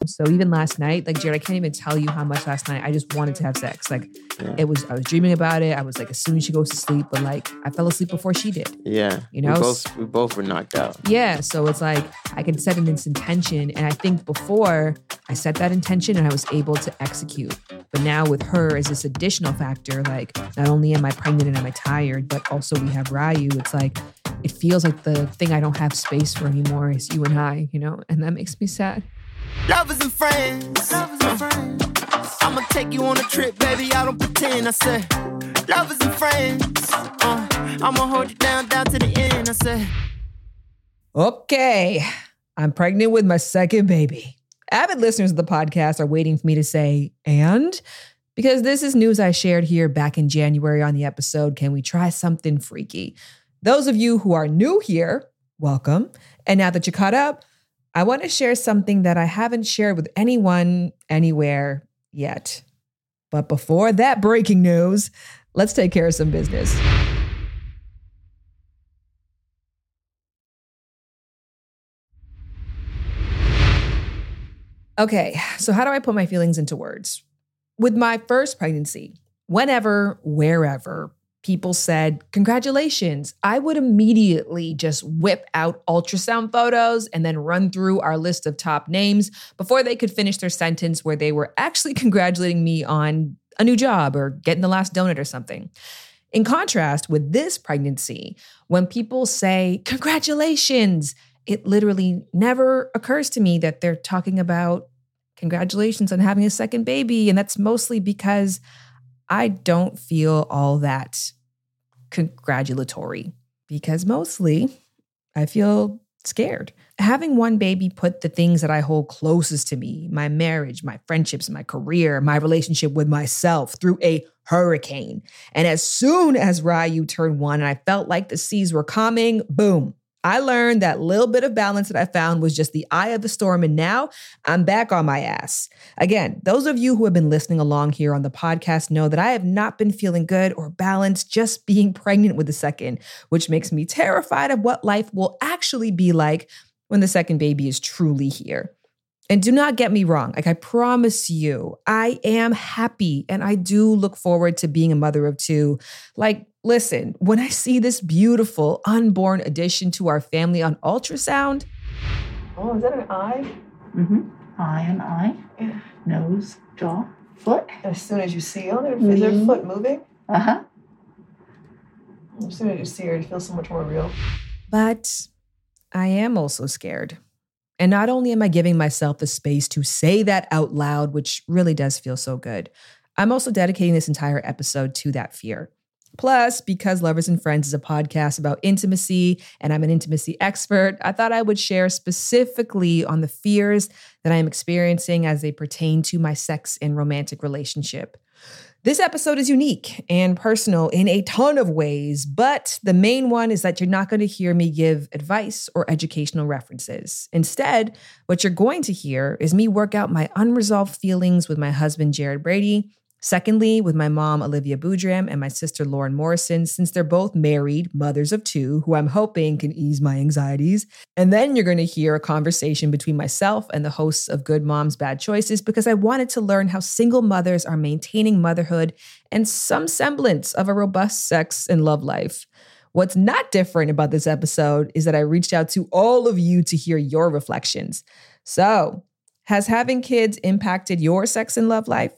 So even last night, like Jared, I can't even tell you how much last night I just wanted to have sex. Like I was dreaming about it. I was like, as soon as she goes to sleep, but like I fell asleep before she did. Yeah. You know? We both were knocked out. Yeah. So it's like I can set this intention. And I think before I set that intention and I was able to execute. But now with her as this additional factor, like not only am I pregnant and am I tired, but also we have Ryu. It's like, it feels like the thing I don't have space for anymore is you and I, you know, and that makes me sad. Lovers and friends. I'ma take you on a trip, baby. I don't pretend. I say, lovers and friends. I'ma hold you down to the end. I say, okay, I'm pregnant with my second baby. Avid listeners of the podcast are waiting for me to say, and? Because this is news I shared here back in January on the episode, Can We Try Something Freaky? Those of you who are new here, welcome. And now that you're caught up, I want to share something that I haven't shared with anyone, anywhere yet. But before that breaking news, let's take care of some business. Okay, so how do I put my feelings into words? With my first pregnancy, whenever, wherever, people said, congratulations, I would immediately just whip out ultrasound photos and then run through our list of top names before they could finish their sentence where they were actually congratulating me on a new job or getting the last donut or something. In contrast, with this pregnancy, when people say, congratulations, it literally never occurs to me that they're talking about congratulations on having a second baby. And that's mostly because I don't feel all that congratulatory because mostly I feel scared. Having one baby put the things that I hold closest to me, my marriage, my friendships, my career, my relationship with myself through a hurricane. And as soon as Ryu turned 1 and I felt like the seas were coming, boom. I learned that little bit of balance that I found was just the eye of the storm, and now I'm back on my ass. Again, those of you who have been listening along here on the podcast know that I have not been feeling good or balanced just being pregnant with the second, which makes me terrified of what life will actually be like when the second baby is truly here. And do not get me wrong, like I promise you, I am happy and I do look forward to being a mother of 2. Like, listen, when I see this beautiful unborn addition to our family on ultrasound. Oh, is that an eye? Mm-hmm. Eye and eye. Yeah. Nose, jaw, foot. As soon as you see it, is their foot moving? Uh-huh. As soon as you see her, it feels so much more real. But I am also scared. And not only am I giving myself the space to say that out loud, which really does feel so good, I'm also dedicating this entire episode to that fear. Plus, because Lovers and Friends is a podcast about intimacy and I'm an intimacy expert, I thought I would share specifically on the fears that I am experiencing as they pertain to my sex and romantic relationship. This episode is unique and personal in a ton of ways, but the main one is that you're not going to hear me give advice or educational references. Instead, what you're going to hear is me work out my unresolved feelings with my husband, Jared Brady. Secondly, with my mom, Olivia Boudram, and my sister, Lauren Morrison, since they're both married, mothers of 2, who I'm hoping can ease my anxieties. And then you're going to hear a conversation between myself and the hosts of Good Moms, Bad Choices, because I wanted to learn how single mothers are maintaining motherhood and some semblance of a robust sex and love life. What's not different about this episode is that I reached out to all of you to hear your reflections. So, has having kids impacted your sex and love life?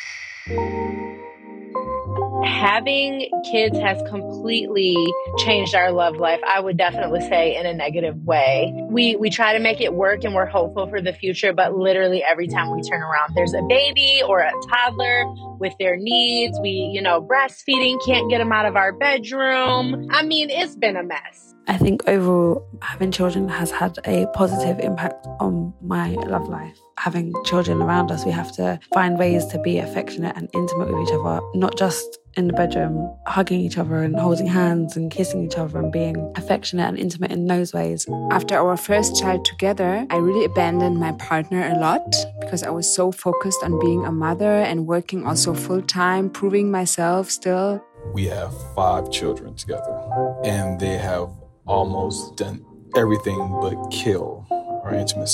Having kids has completely changed our love life, I would definitely say, in a negative way. We try to make it work and we're hopeful for the future, but literally every time we turn around, there's a baby or a toddler with their needs. We, breastfeeding, can't get them out of our bedroom. I mean, it's been a mess. I think overall, having children has had a positive impact on my love life. Having children around us, we have to find ways to be affectionate and intimate with each other, not just in the bedroom, hugging each other and holding hands and kissing each other and being affectionate and intimate in those ways. After our first child together, I really abandoned my partner a lot because I was so focused on being a mother and working also full-time, proving myself still. We have 5 children together, and they have almost done everything but kill our intimacy.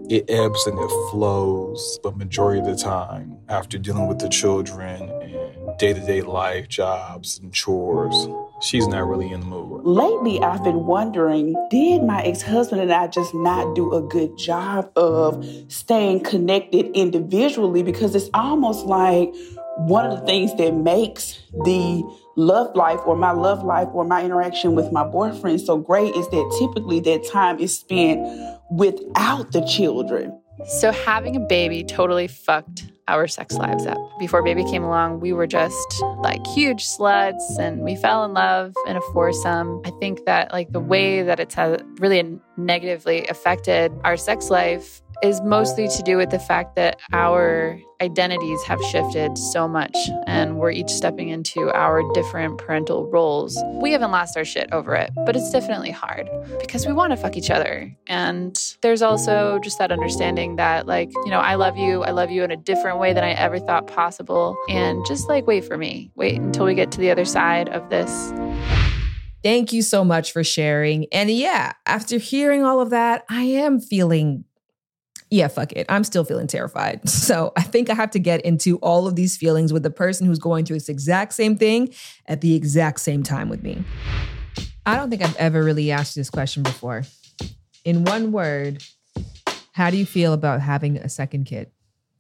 it ebbs and it flows, but majority of the time, after dealing with the children and day-to-day life, jobs and chores, she's not really in the mood. Lately, I've been wondering, did my ex-husband and I just not do a good job of staying connected individually? Because it's almost like one of the things that makes the love life or my love life or my interaction with my boyfriend so great is that typically that time is spent without the children. So having a baby totally fucked our sex lives up. Before baby came along, we were just like huge sluts and we fell in love in a foursome. I think that like the way that it's really negatively affected our sex life is mostly to do with the fact that our identities have shifted so much and we're each stepping into our different parental roles. We haven't lost our shit over it, but it's definitely hard because we want to fuck each other. And there's also just that understanding that like, you know, I love you in a different way than I ever thought possible. And just like, wait for me. Wait until we get to the other side of this. Thank you so much for sharing. And yeah, after hearing all of that, I am feeling fuck it. I'm still feeling terrified. So I think I have to get into all of these feelings with the person who's going through this exact same thing at the exact same time with me. I don't think I've ever really asked this question before. In one word, how do you feel about having a second kid?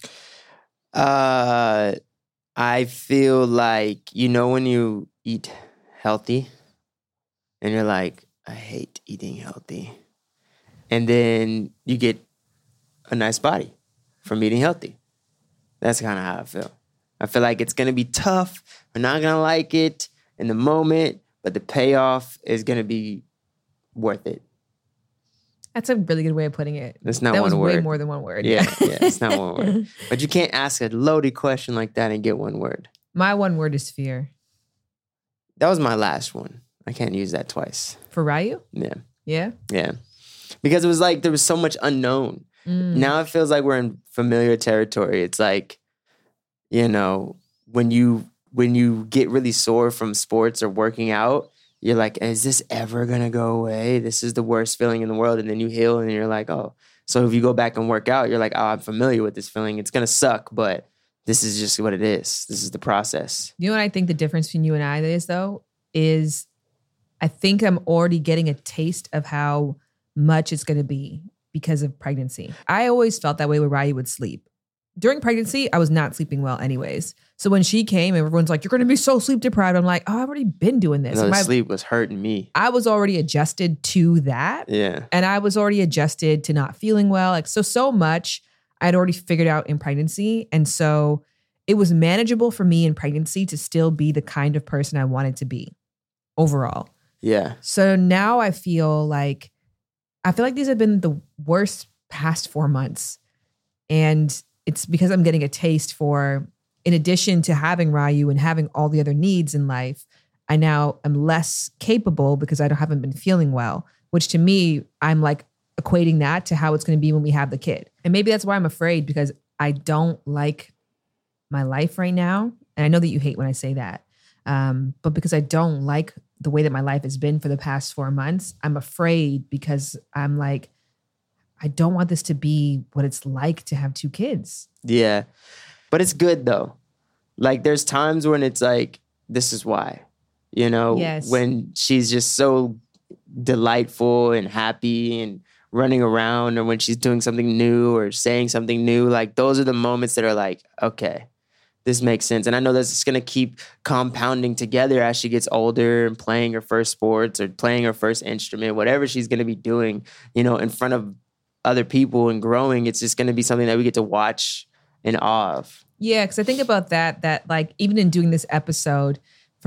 I feel like, you know, when you eat healthy and you're like, I hate eating healthy. And then you get a nice body from eating healthy. That's kind of how I feel. I feel like it's going to be tough. We're not going to like it in the moment, but the payoff is going to be worth it. That's a really good way of putting it. That's not one word. That was way more than one word. Yeah, it's not one word. But you can't ask a loaded question like that and get one word. My one word is fear. That was my last one. I can't use that twice. For Ryu? Yeah. Yeah? Yeah. Because it was like there was so much unknown. Now it feels like we're in familiar territory. It's like, you know, when you get really sore from sports or working out, you're like, is this ever going to go away? This is the worst feeling in the world. And then you heal and you're like, oh. So if you go back and work out, you're like, oh, I'm familiar with this feeling. It's going to suck, but this is just what it is. This is the process. You know what I think the difference between you and I is, though, is I think I'm already getting a taste of how much it's going to be because of pregnancy. I always felt that way where Ryu would sleep. During pregnancy, I was not sleeping well anyways. So when she came, everyone's like, you're going to be so sleep deprived. I'm like, oh, I've already been doing this. No, sleep was hurting me. I was already adjusted to that. Yeah. And I was already adjusted to not feeling well. Like, so much I'd already figured out in pregnancy. And so it was manageable for me in pregnancy to still be the kind of person I wanted to be overall. Yeah. So now I feel like these have been the worst past 4 months. And it's because I'm getting a taste for, in addition to having Ryu and having all the other needs in life, I now am less capable because I haven't been feeling well, which to me, I'm like equating that to how it's going to be when we have the kid. And maybe that's why I'm afraid, because I don't like my life right now. And I know that you hate when I say that. But because I don't like the way that my life has been for the past 4 months, I'm afraid because I'm like, I don't want this to be what it's like to have 2 kids. Yeah. But it's good though. Like there's times when it's like, this is why, you know, yes. When she's just so delightful and happy and running around, or when she's doing something new or saying something new, like those are the moments that are like, okay, this makes sense. And I know that's just going to keep compounding together as she gets older and playing her first sports or playing her first instrument, whatever she's going to be doing, you know, in front of other people and growing. It's just going to be something that we get to watch in awe of. Yeah, because I think about that like even in doing this episode,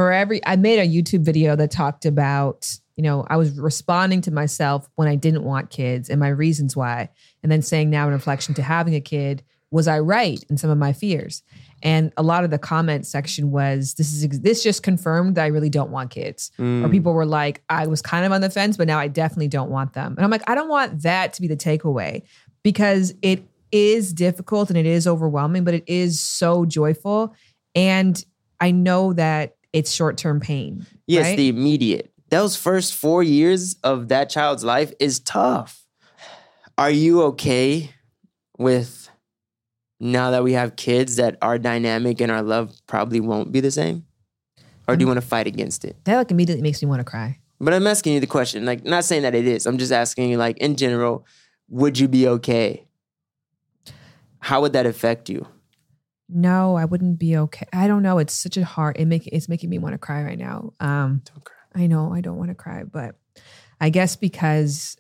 I made a YouTube video that talked about, you know, I was responding to myself when I didn't want kids and my reasons why. And then saying now in reflection to having a kid, was I right in some of my fears? And a lot of the comment section was, this just confirmed that I really don't want kids. Or people were like, I was kind of on the fence, but now I definitely don't want them. And I'm like, I don't want that to be the takeaway, because it is difficult and it is overwhelming, but it is so joyful. And I know that it's short-term pain. Yes, right? The immediate. Those first 4 years of that child's life is tough. Are you okay with now that we have kids that our dynamic and our love probably won't be the same? Or do you want to fight against it? That like immediately makes me want to cry. But I'm asking you the question, like not saying that it is. I'm just asking you, like in general, would you be okay? How would that affect you? No, I wouldn't be okay. I don't know. It's such a hard. It's making me want to cry right now. Don't cry. I know I don't want to cry, but I guess because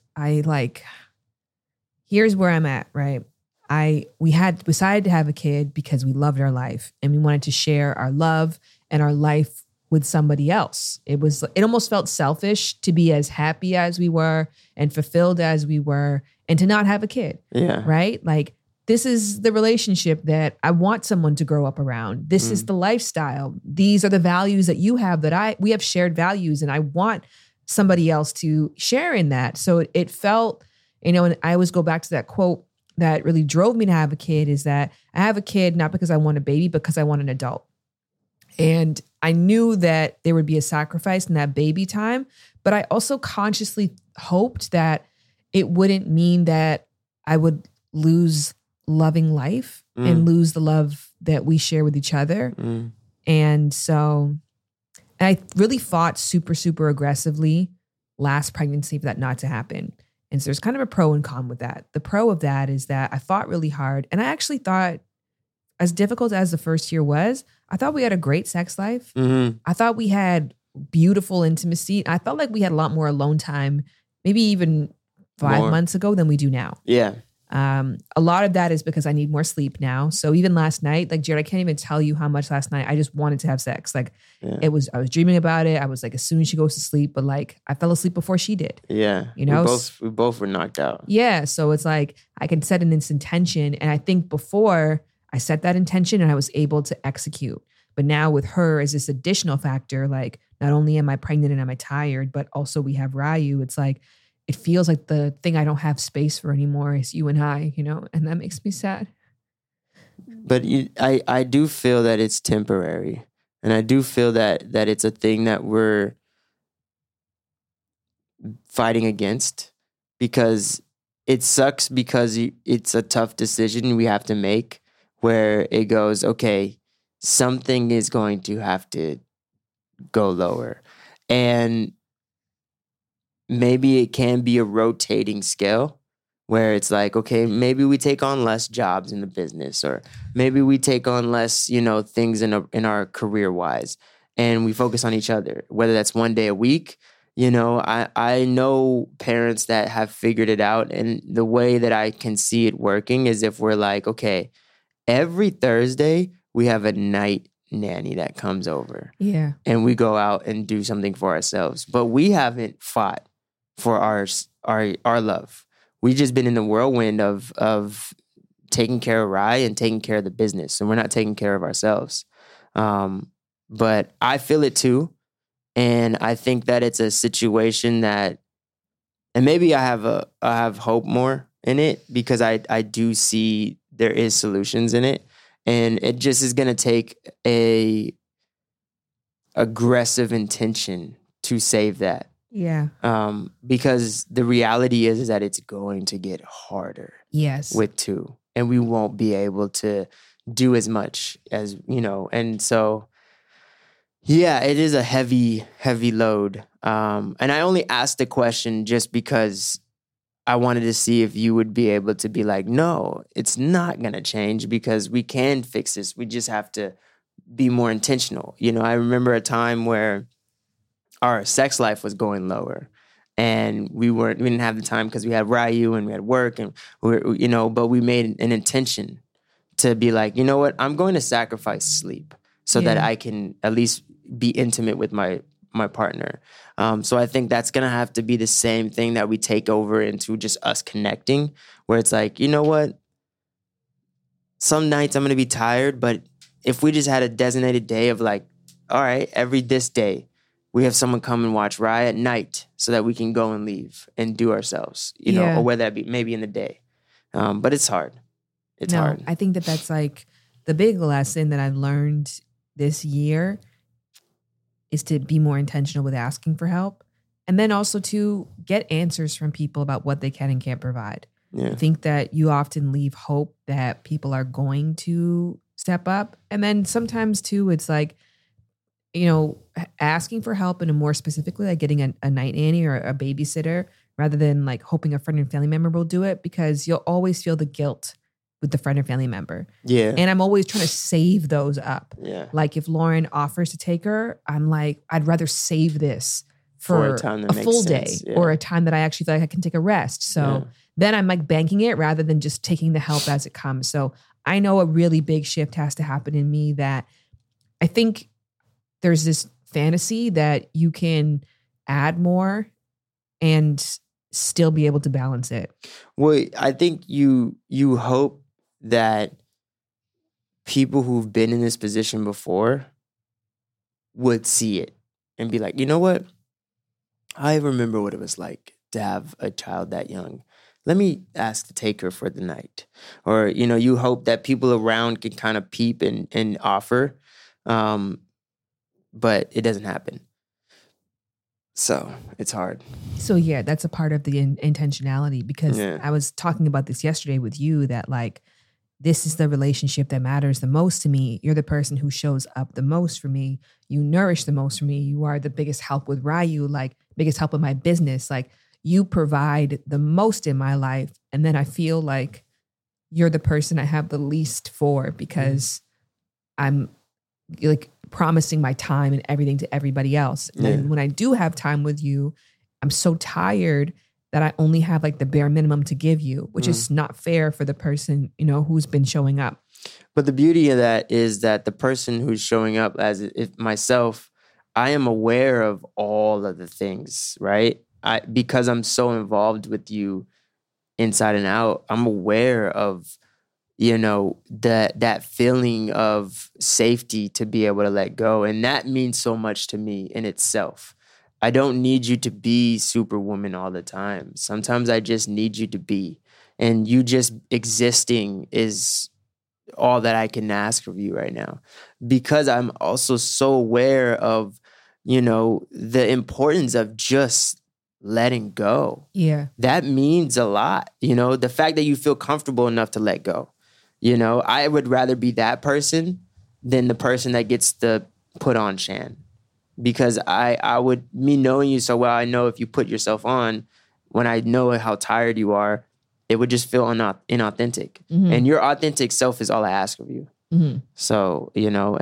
here's where I'm at, right? We had decided to have a kid because we loved our life and we wanted to share our love and our life with somebody else. It almost felt selfish to be as happy as we were and fulfilled as we were and to not have a kid. Yeah. Right? Like, this is the relationship that I want someone to grow up around. This is the lifestyle. These are the values that you have we have shared values and I want somebody else to share in that. So it felt, and I always go back to that quote that really drove me to have a kid is that I have a kid not because I want a baby, because I want an adult. And I knew that there would be a sacrifice in that baby time, but I also consciously hoped that it wouldn't mean that I would lose loving life and lose the love that we share with each other. And so I really fought super, super aggressively last pregnancy for that not to happen. And so there's kind of a pro and con with that. The pro of that is that I fought really hard. And I actually thought, as difficult as the first year was, I thought we had a great sex life. I thought we had beautiful intimacy. I felt like we had a lot more alone time, maybe even 5 months ago than we do now. Yeah. A lot of that is because I need more sleep now. So even last night, like Jared, I can't even tell you how much last night I just wanted to have sex. Like I was dreaming about it. I was like, as soon as she goes to sleep, but like I fell asleep before she did. Yeah. You know, we both were knocked out. Yeah. So it's like, I can set an intention. And I think before I set that intention and I was able to execute, but now with her as this additional factor, like not only am I pregnant and am I tired, but also we have Ryu. It's like, it feels like the thing I don't have space for anymore is you and I, and that makes me sad. But I do feel that it's temporary. And I do feel that it's a thing that we're fighting against because it sucks because it's a tough decision we have to make where it goes, okay, something is going to have to go lower. And maybe it can be a rotating scale where it's like, okay, maybe we take on less jobs in the business or maybe we take on less, things in our career wise and we focus on each other, whether that's one day a week. I know parents that have figured it out and the way that I can see it working is if we're like, okay, every Thursday we have a night nanny that comes over. Yeah. And we go out and do something for ourselves. But we haven't fought for our love. We've just been in the whirlwind of taking care of Rye and taking care of the business. And we're not taking care of ourselves. But I feel it too. And I think that it's a situation that, and maybe I have hope more in it because I do see there is solutions in it. And it just is going to take a aggressive intention to save that. Yeah. Because the reality is that it's going to get harder. Yes. With two. And we won't be able to do as much as, and so, yeah, it is a heavy, heavy load. And I only asked the question just because I wanted to see if you would be able to be like, no, it's not going to change because we can fix this. We just have to be more intentional. I remember a time where our sex life was going lower and we didn't have the time because we had Ryu and we had work and but we made an intention to be like, you know what, I'm going to sacrifice sleep so that I can at least be intimate with my partner. So I think that's going to have to be the same thing that we take over into just us connecting where it's like, you know what, some nights I'm going to be tired, but if we just had a designated day of like, all right, this day, we have someone come and watch Rye at night so that we can go and leave and do ourselves, or whether that be maybe in the day. But it's hard. It's hard. I think that's like the big lesson that I've learned this year is to be more intentional with asking for help. And then also to get answers from people about what they can and can't provide. Yeah. I think that you often leave hope that people are going to step up. And then sometimes too, it's like, you know, asking for help, and more specifically, like getting a night nanny or a babysitter, rather than like hoping a friend and family member will do it, because you'll always feel the guilt with the friend or family member. Yeah. And I'm always trying to save those up. Yeah. Like if Lauren offers to take her, I'm like, I'd rather save this For for a time that a makes full sense, day yeah. or a time that I actually feel like I can take a rest. So then I'm like banking it rather than just taking the help as it comes. So I know a really big shift has to happen in me, that I think there's this fantasy that you can add more and still be able to balance it. Well, I think you hope that people who've been in this position before would see it and be like, you know what? I remember what it was like to have a child that young. Let me ask to take her for the night. Or, you know, you hope that people around can kind of peep and offer. But it doesn't happen. So it's hard. So yeah, that's a part of the intentionality, because I was talking about this yesterday with you, that like, this is the relationship that matters the most to me. You're the person who shows up the most for me. You nourish the most for me. You are the biggest help with Ryu, like biggest help with my business. Like you provide the most in my life. And then I feel like you're the person I have the least for, because I'm like promising my time and everything to everybody else. And then when I do have time with you, I'm so tired that I only have like the bare minimum to give you, which is not fair for the person, you know, who's been showing up. But the beauty of that is that the person who's showing up, as if myself, I am aware of all of the things, right? Because I'm so involved with you inside and out, I'm aware of, you know, that feeling of safety to be able to let go. And that means so much to me in itself. I don't need you to be Superwoman all the time. Sometimes I just need you to be. And you just existing is all that I can ask of you right now. Because I'm also so aware of, you know, the importance of just letting go. Yeah. That means a lot. You know, the fact that you feel comfortable enough to let go. You know, I would rather be that person than the person that gets to put on Shan. Because me knowing you so well, I know if you put yourself on, when I know how tired you are, it would just feel inauthentic. Mm-hmm. And your authentic self is all I ask of you. Mm-hmm. So, you know,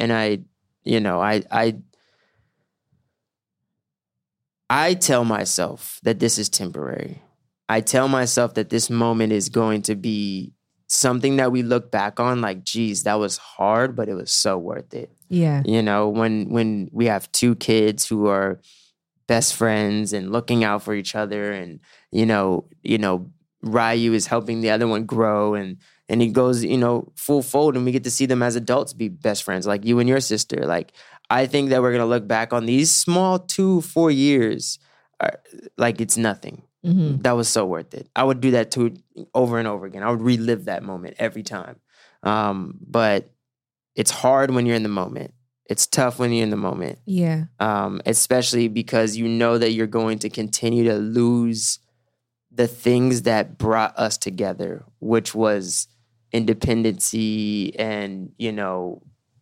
I tell myself that this is temporary. I tell myself that this moment is going to be something that we look back on like, geez, that was hard, but it was so worth it. Yeah. You know, when we have two kids who are best friends and looking out for each other, and, you know, Ryu is helping the other one grow, and he goes, you know, full fold, and we get to see them as adults be best friends, like you and your sister. Like, I think that we're going to look back on these small 2-4 years like it's nothing. Mm-hmm. That was so worth it. I would do that too over and over again. I would relive that moment every time. But it's hard when you're in the moment. It's tough when you're in the moment. Yeah. Especially because you know that you're going to continue to lose the things that brought us together, which was independency and, you know,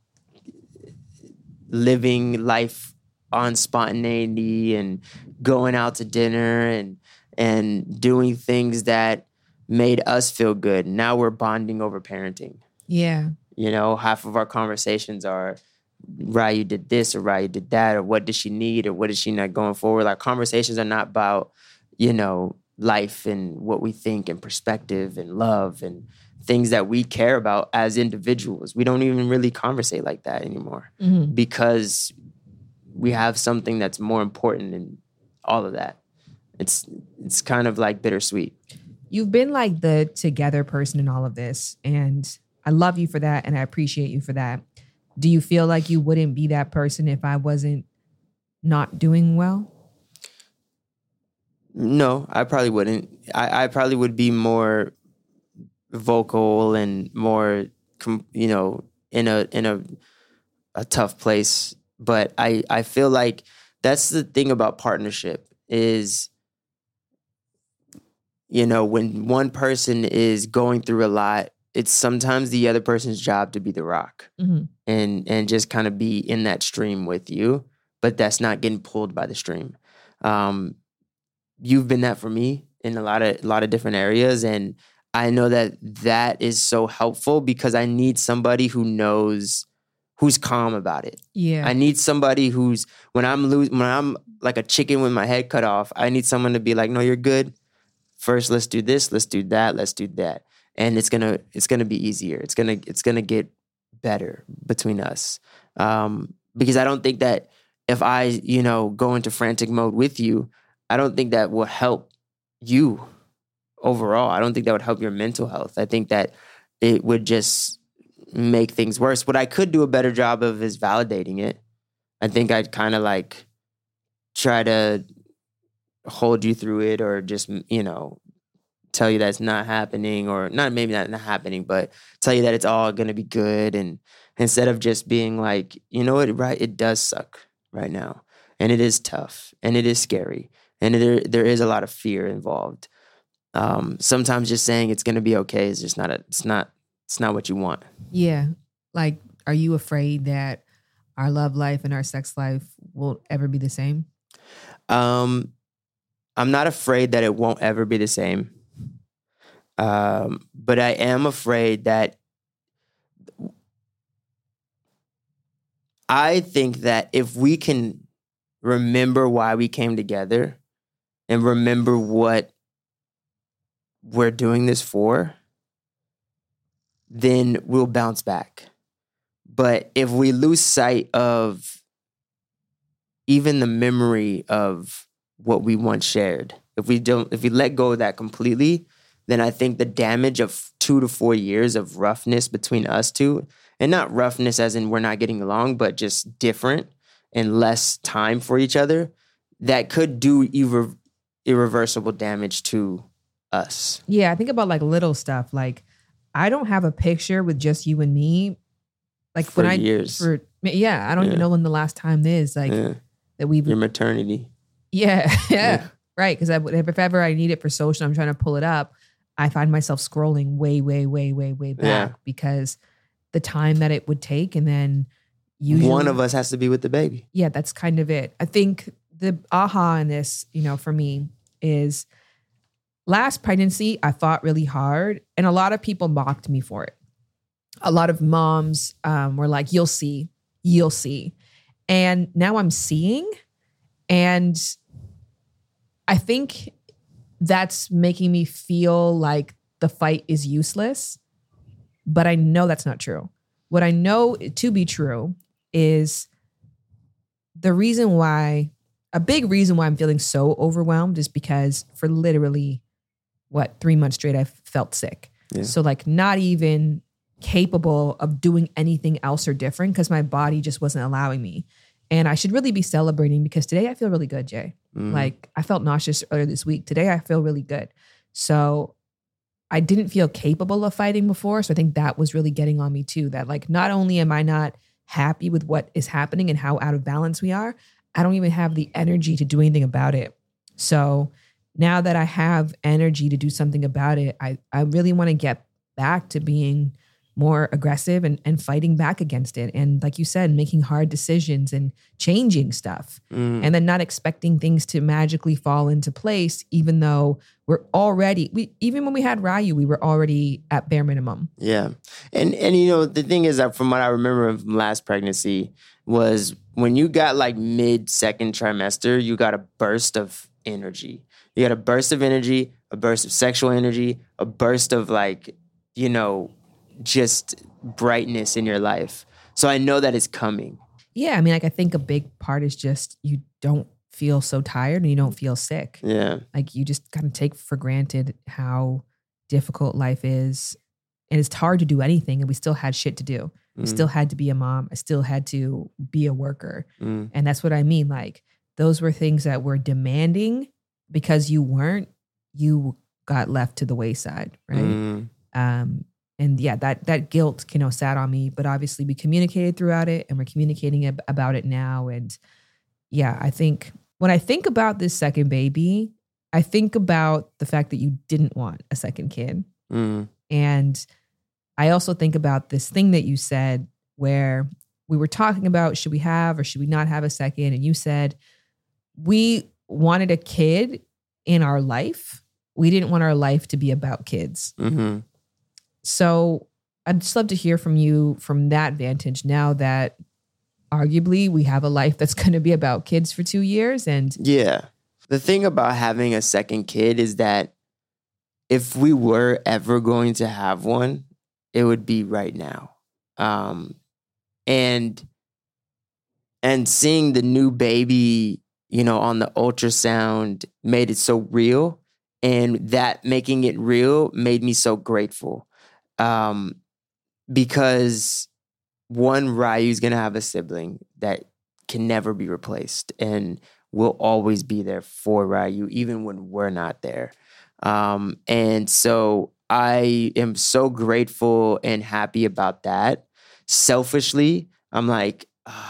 living life on spontaneity and going out to dinner and doing things that made us feel good. Now we're bonding over parenting. Yeah. You know, half of our conversations are Ryu did this or Ryu did that, or what does she need, or what is she not going forward. Like, conversations are not about, you know, life and what we think and perspective and love and things that we care about as individuals. We don't even really conversate like that anymore because we have something that's more important than all of that. It's kind of like bittersweet. You've been like the together person in all of this, and I love you for that, and I appreciate you for that. Do you feel like you wouldn't be that person if I wasn't not doing well? No, I probably wouldn't. I probably would be more vocal and more, you know, in a tough place. But I feel like that's the thing about partnership is you know, when one person is going through a lot, it's sometimes the other person's job to be the rock and just kind of be in that stream with you, but that's not getting pulled by the stream. You've been that for me in a lot of different areas, and I know that is so helpful because I need somebody who knows, who's calm about it. Yeah, I need somebody who's when I'm like a chicken with my head cut off. I need someone to be like, no, you're good. First, let's do this. Let's do that. Let's do that. And it's gonna be easier. It's gonna get better between us. Because I don't think that if I, you know, go into frantic mode with you, I don't think that will help you overall. I don't think that would help your mental health. I think that it would just make things worse. What I could do a better job of is validating it. I think I'd kind of like try to hold you through it, or just, you know, tell you that it's not happening, or not happening, but tell you that it's all going to be good. And instead of just being like, you know what, right, it does suck right now. And it is tough, and it is scary, and there is a lot of fear involved. Sometimes just saying it's going to be okay is just it's not what you want. Yeah. Like, are you afraid that our love life and our sex life will ever be the same? I'm not afraid that it won't ever be the same. But I am afraid that I think that if we can remember why we came together and remember what we're doing this for, then we'll bounce back. But if we lose sight of even the memory of what we once shared, if we let go of that completely, then I think the damage of 2 to 4 years of roughness between us two, and not roughness as in we're not getting along, but just different and less time for each other, that could do irreversible damage to us. Yeah, I think about like little stuff. Like, I don't have a picture with just you and me. Like for years. I don't even know when the last time is that we've your maternity. Yeah. Right. Because if ever I need it for social, I'm trying to pull it up, I find myself scrolling way back because the time that it would take, and then usually one of us has to be with the baby. Yeah, that's kind of it. I think the aha in this, you know, for me is last pregnancy, I fought really hard, and a lot of people mocked me for it. A lot of moms were like, you'll see. And now I'm seeing, and I think that's making me feel like the fight is useless, but I know that's not true. What I know to be true is a big reason why I'm feeling so overwhelmed is because for literally 3 months straight, I felt sick. Yeah. So like not even capable of doing anything else or different because my body just wasn't allowing me. And I should really be celebrating because today I feel really good, Jay. Like I felt nauseous earlier this week. Today I feel really good. So I didn't feel capable of fighting before. So I think that was really getting on me too. That like, not only am I not happy with what is happening and how out of balance we are, I don't even have the energy to do anything about it. So now that I have energy to do something about it, I really want to get back to being more aggressive and fighting back against it. And like you said, making hard decisions and changing stuff. And then not expecting things to magically fall into place, even though even when we had Ryu, we were already at bare minimum. Yeah. And you know, the thing is that from what I remember from last pregnancy was when you got like mid-second trimester, you got a burst of energy. You got a burst of energy, a burst of sexual energy, a burst of like, you know, just brightness in your life. So I know that it's coming. Yeah. I mean, like I think a big part is just you don't feel so tired and you don't feel sick. Yeah. Like you just kind of take for granted how difficult life is. And it's hard to do anything. And we still had shit to do. I still had to be a mom. I still had to be a worker. And that's what I mean. Like those were things that were demanding because you got left to the wayside. Right. And yeah, that guilt, you know, sat on me, but obviously we communicated throughout it and we're communicating about it now. And yeah, I think when I think about this second baby, I think about the fact that you didn't want a second kid. And I also think about this thing that you said where we were talking about, should we have or should we not have a second? And you said, we wanted a kid in our life. We didn't want our life to be about kids. So I'd just love to hear from you from that vantage now that arguably we have a life that's going to be about kids for 2 years. And yeah, the thing about having a second kid is that if we were ever going to have one, it would be right now. And seeing the new baby, you know, on the ultrasound made it so real, and that making it real made me so grateful. Because one, Ryu's gonna have a sibling that can never be replaced, and will always be there for Ryu, even when we're not there. And so I am so grateful and happy about that. Selfishly, I'm like,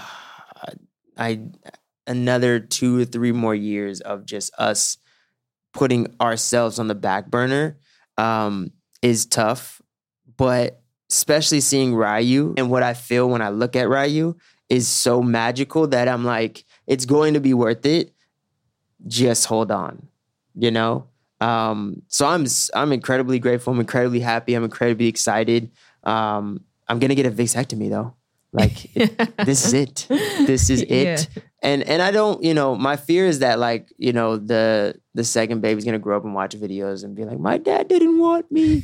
another 2 or 3 more years of just us putting ourselves on the back burner is tough. But especially seeing Ryu and what I feel when I look at Ryu is so magical that I'm like, it's going to be worth it. Just hold on, you know? So I'm incredibly grateful. I'm incredibly happy. I'm incredibly excited. I'm going to get a vasectomy though. Like this is it. This is it. Yeah. And I don't, you know, my fear is that like, you know, the second baby's going to grow up and watch videos and be like, my dad didn't want me.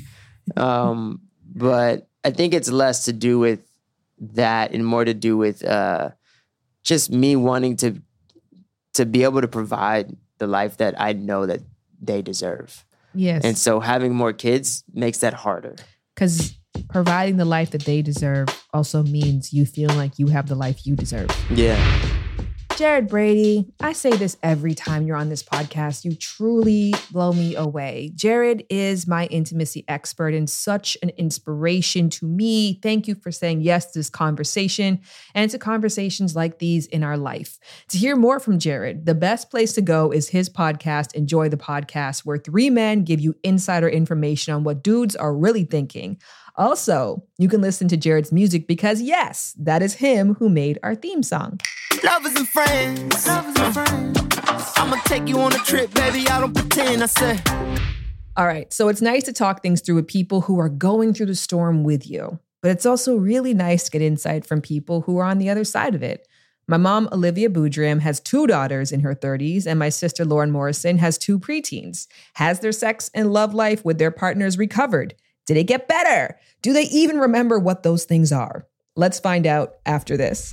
But I think it's less to do with that and more to do with just me wanting to be able to provide the life that I know that they deserve. Yes. And so having more kids makes that harder. Because providing the life that they deserve also means you feel like you have the life you deserve. Yeah. Jared Brady, I say this every time you're on this podcast. You truly blow me away. Jared is my intimacy expert and such an inspiration to me. Thank you for saying yes to this conversation and to conversations like these in our life. To hear more from Jared, the best place to go is his podcast, Enjoy the Podcast, where 3 men give you insider information on what dudes are really thinking. Also, you can listen to Jared's music because, yes, that is him who made our theme song. Lovers and friends. I'ma take you on a trip, baby. I don't pretend. I say. All right. So it's nice to talk things through with people who are going through the storm with you. But it's also really nice to get insight from people who are on the other side of it. My mom, Olivia Boudram, has 2 daughters in her 30s, and my sister, Lauren Morrison, has 2 preteens. Has their sex and love life with their partners recovered? Did it get better? Do they even remember what those things are? Let's find out after this.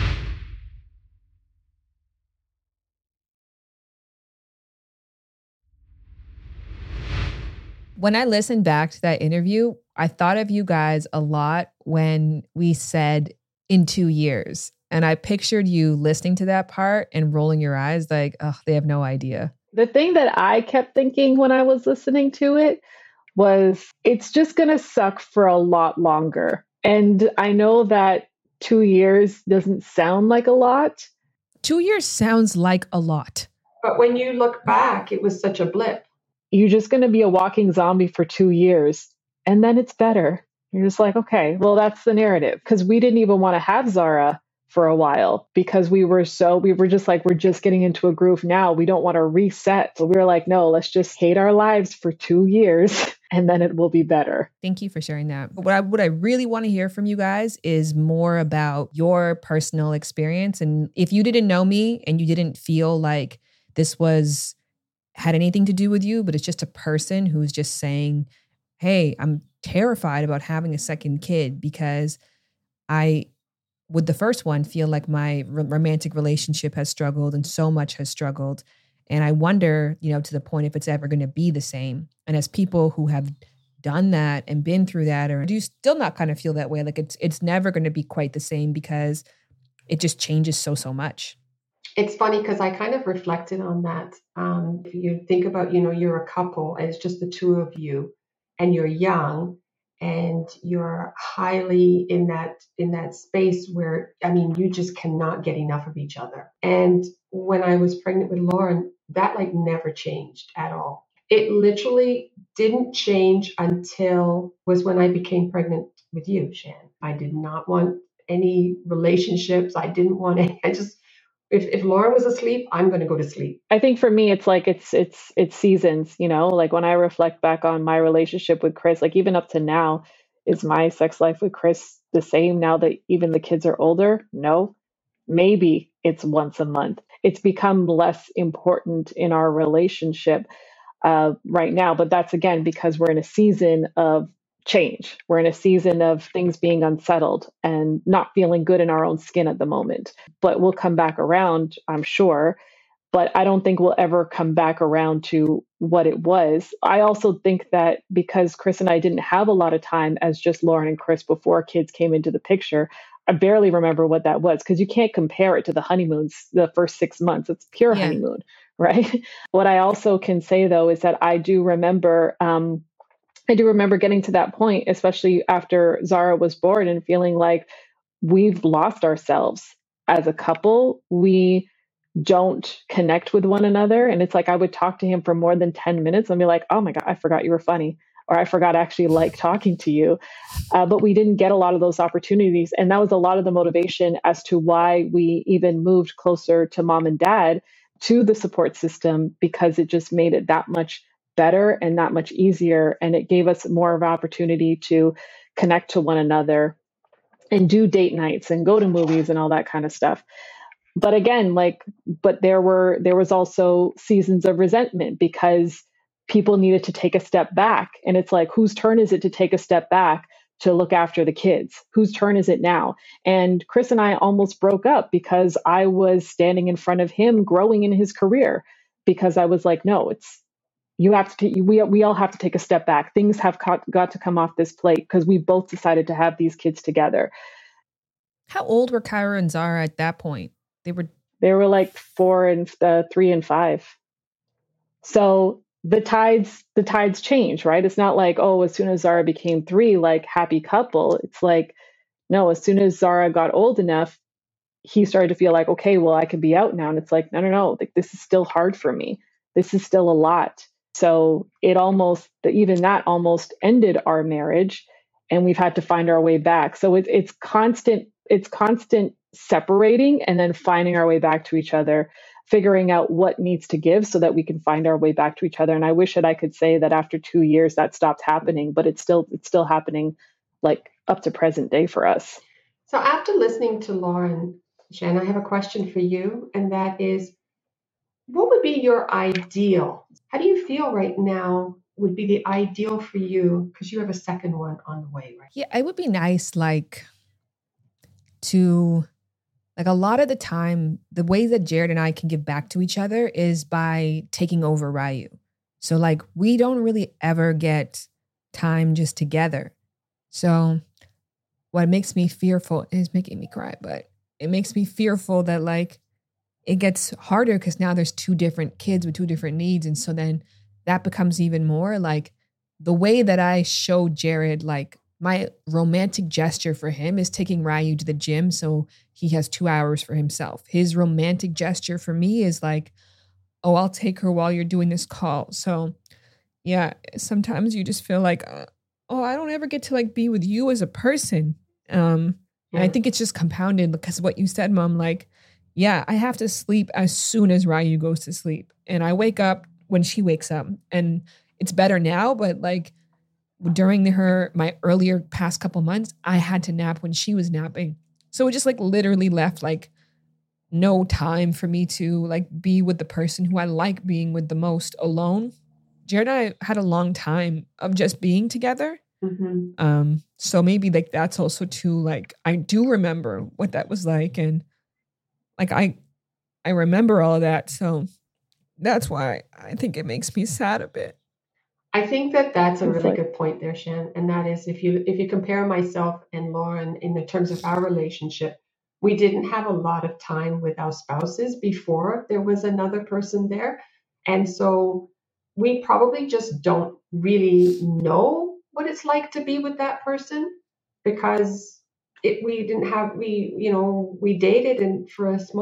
When I listened back to that interview, I thought of you guys a lot when we said in 2 years. And I pictured you listening to that part and rolling your eyes like, oh, they have no idea. The thing that I kept thinking when I was listening to it was it's just going to suck for a lot longer. And I know that 2 years doesn't sound like a lot. 2 years sounds like a lot. But when you look back, it was such a blip. You're just going to be a walking zombie for 2 years. And then it's better. You're just like, okay, well, that's the narrative. Because we didn't even want to have Zara for a while because we were just like, we're just getting into a groove now. We don't want to reset. So we were like, no, let's just hate our lives for 2 years and then it will be better. Thank you for sharing that. But what I really want to hear from you guys is more about your personal experience. And if you didn't know me and you didn't feel like this had anything to do with you, but it's just a person who's just saying, hey, I'm terrified about having a second kid because I, with the first one, feel like my romantic relationship has struggled and so much has struggled. And I wonder, to the point if it's ever going to be the same. And as people who have done that and been through that, or do you still not kind of feel that way? Like it's never going to be quite the same because it just changes so much. It's funny because I kind of reflected on that. If you think about, you're a couple and it's just the 2 of you and you're young and you're highly in that space where, you just cannot get enough of each other. And when I was pregnant with Lauren, that like never changed at all. It literally didn't change until was when I became pregnant with you, Shan. I did not want any relationships. I didn't want any, if Lauren was asleep, I'm going to go to sleep. I think for me, it's like it's seasons, you know, like when I reflect back on my relationship with Chris, like even up to now, is my sex life with Chris the same now that even the kids are older? No, maybe it's once a month. It's become less important in our relationship right now, but that's again because we're in a season of change. We're in a season of things being unsettled and not feeling good in our own skin at the moment. But we'll come back around, I'm sure, but I don't think we'll ever come back around to what it was. I also think that because Chris and I didn't have a lot of time as just Lauren and Chris before kids came into the picture, I barely remember what that was because you can't compare it to the honeymoons, the first 6 months. It's pure honeymoon, right? What I also can say though is that I do remember getting to that point, especially after Zara was born, and feeling like we've lost ourselves as a couple. We don't connect with one another. And it's like I would talk to him for more than 10 minutes and be like, oh my God, I forgot you were funny. Or I forgot I actually like talking to you. But we didn't get a lot of those opportunities. And that was a lot of the motivation as to why we even moved closer to mom and dad, to the support system, because it just made it that much better and that much easier. And it gave us more of an opportunity to connect to one another and do date nights and go to movies and all that kind of stuff. But again, but there was also seasons of resentment because people needed to take a step back. And it's like, whose turn is it to take a step back to look after the kids? Whose turn is it now? And Chris and I almost broke up because I was standing in front of him growing in his career, because I was like, no, you have to we all have to take a step back. Things have got to come off this plate because we both decided to have these kids together. How old were Kyra and Zara at that point? They were like 4 and 3 and 5. So the tides change, right? It's not like, oh, as soon as Zara became 3, like happy couple. It's like, no, as soon as Zara got old enough, he started to feel like, okay, well, I can be out now. And it's like, no, like this is still hard for me. This is still a lot. So even that almost ended our marriage, and we've had to find our way back. So it's constant separating and then finding our way back to each other, figuring out what needs to give so that we can find our way back to each other. And I wish that I could say that after 2 years that stopped happening, but it's still happening like up to present day for us. So after listening to Lauren, Jen, I have a question for you, and that is, what would be your ideal? How do you feel right now would be the ideal for you? Because you have a second one on the way, right? Yeah, it would be nice, a lot of the time, the way that Jared and I can give back to each other is by taking over Ryu. So we don't really ever get time just together. So what makes me fearful is making me cry, but it makes me fearful that it gets harder because now there's 2 different kids with 2 different needs. And so then that becomes even more the way that I show Jared, my romantic gesture for him is taking Ryu to the gym so he has 2 hours for himself. His romantic gesture for me is oh, I'll take her while you're doing this call. So yeah, sometimes you just feel like, oh, I don't ever get to be with you as a person. And I think it's just compounded because what you said, Mom, yeah, I have to sleep as soon as Ryu goes to sleep. And I wake up when she wakes up. And it's better now, but during my earlier past couple months, I had to nap when she was napping. So it just literally left no time for me to be with the person who I like being with the most alone. Jared and I had a long time of just being together. Mm-hmm. So maybe that's also too, I do remember what that was like. And I remember all of that. So that's why I think it makes me sad a bit. I think that's a really good point there, Shan. And that is, if you compare myself and Lauren in the terms of our relationship, we didn't have a lot of time with our spouses before there was another person there. And so we probably just don't really know what it's like to be with that person, because we dated and for a small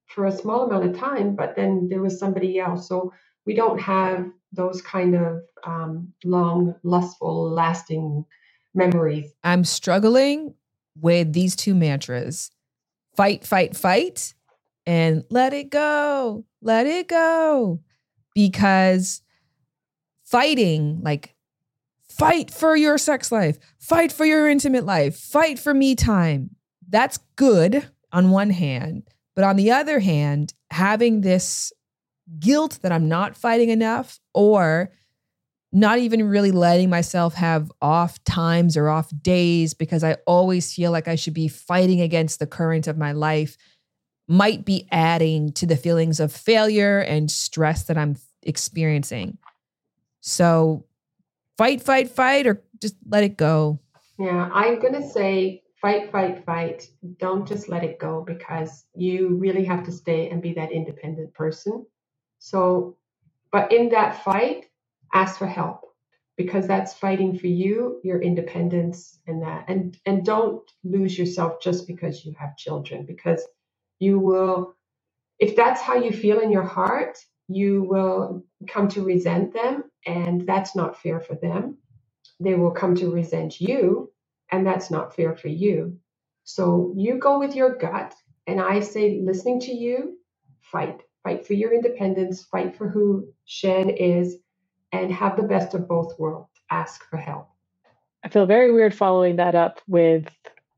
for a small amount of time, but then there was somebody else. So we don't have those kind of long, lustful, lasting memories. I'm struggling with these two mantras: fight, fight, fight, and let it go, let it go. Because fighting, like, fight for your sex life, fight for your intimate life, fight for me time. That's good on one hand. But on the other hand, having this guilt that I'm not fighting enough, or not even really letting myself have off times or off days because I always feel like I should be fighting against the current of my life, might be adding to the feelings of failure and stress that I'm experiencing. So fight, fight, fight, or just let it go. Yeah, I'm going to say fight, fight, fight. Don't just let it go, because you really have to stay and be that independent person. So, but in that fight, ask for help, because that's fighting for you, your independence, and that. And don't lose yourself just because you have children, because you will, if that's how you feel in your heart, you will come to resent them, and that's not fair for them. They will come to resent you, and that's not fair for you. So you go with your gut, and I say, listening to you, fight. Fight for your independence, fight for who Shen is, and have the best of both worlds. Ask for help. I feel very weird following that up with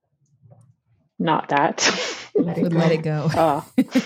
not that. Let it go. Oh.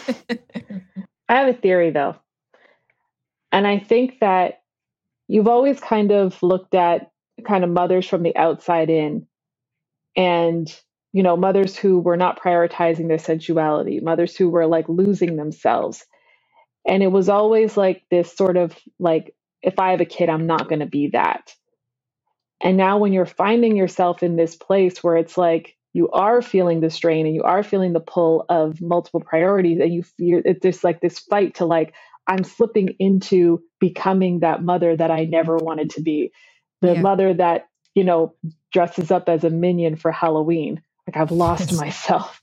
I have a theory, though. And I think that you've always kind of looked at kind of mothers from the outside in, and, you know, mothers who were not prioritizing their sensuality, mothers who were like losing themselves. And it was always like this sort of like, if I have a kid, I'm not going to be that. And now when you're finding yourself in this place where it's like, you are feeling the strain and you are feeling the pull of multiple priorities, and you feel it's just like this fight to like, I'm slipping into becoming that mother that I never wanted to be. The mother that, you know, dresses up as a minion for Halloween. Like, I've lost myself.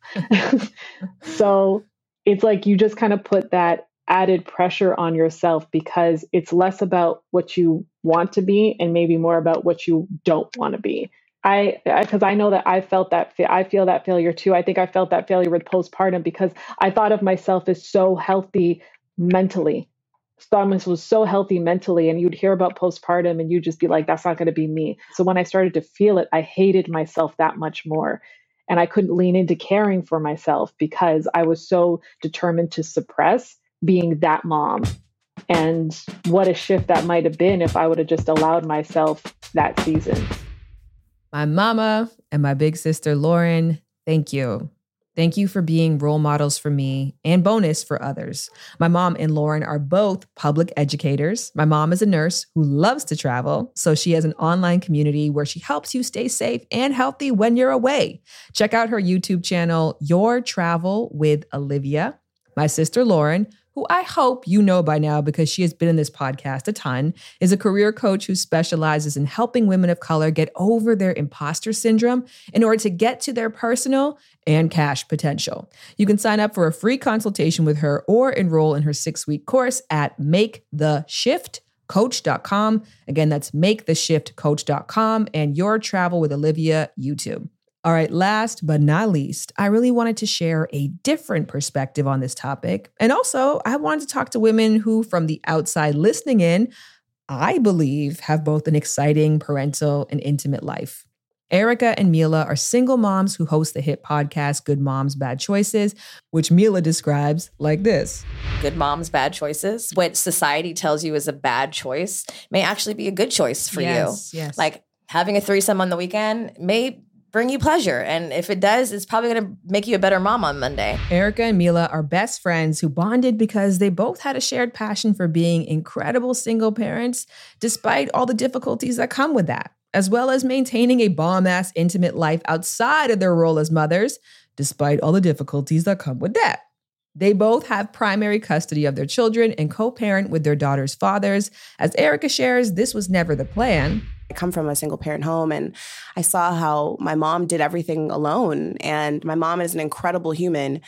So it's like you just kind of put that added pressure on yourself, because it's less about what you want to be and maybe more about what you don't want to be. Because I know that I felt that, I feel that failure too. I think I felt that failure with postpartum, because I thought of myself as so healthy mentally. Thomas was so healthy mentally, and you'd hear about postpartum and you'd just be like, that's not going to be me. So when I started to feel it, I hated myself that much more. And I couldn't lean into caring for myself because I was so determined to suppress being that mom. And what a shift that might have been if I would have just allowed myself that season. My mama and my big sister, Lauren, thank you. Thank you for being role models for me and bonus for others. My mom and Lauren are both public educators. My mom is a nurse who loves to travel, so she has an online community where she helps you stay safe and healthy when you're away. Check out her YouTube channel, Your Travel with Olivia. My sister, Lauren, who I hope you know by now because she has been in this podcast a ton, is a career coach who specializes in helping women of color get over their imposter syndrome in order to get to their personal and cash potential. You can sign up for a free consultation with her or enroll in her 6-week course at maketheshiftcoach.com. Again, that's maketheshiftcoach.com and Your Travel with Olivia YouTube. All right, last but not least, I really wanted to share a different perspective on this topic. And also, I wanted to talk to women who, from the outside listening in, I believe have both an exciting parental and intimate life. Erica and Mila are single moms who host the hit podcast, Good Moms, Bad Choices, which Mila describes like this. Good moms, bad choices. What society tells you is a bad choice may actually be a good choice for you. Yes. Like having a threesome on the weekend may bring you pleasure. And if it does, it's probably going to make you a better mom on Monday. Erica and Mila are best friends who bonded because they both had a shared passion for being incredible single parents, despite all the difficulties that come with that, as well as maintaining a bomb-ass intimate life outside of their role as mothers, despite all the difficulties that come with that. They both have primary custody of their children and co-parent with their daughters' fathers. As Erica shares, this was never the plan. I come from a single parent home, and I saw how my mom did everything alone. And my mom is an incredible human,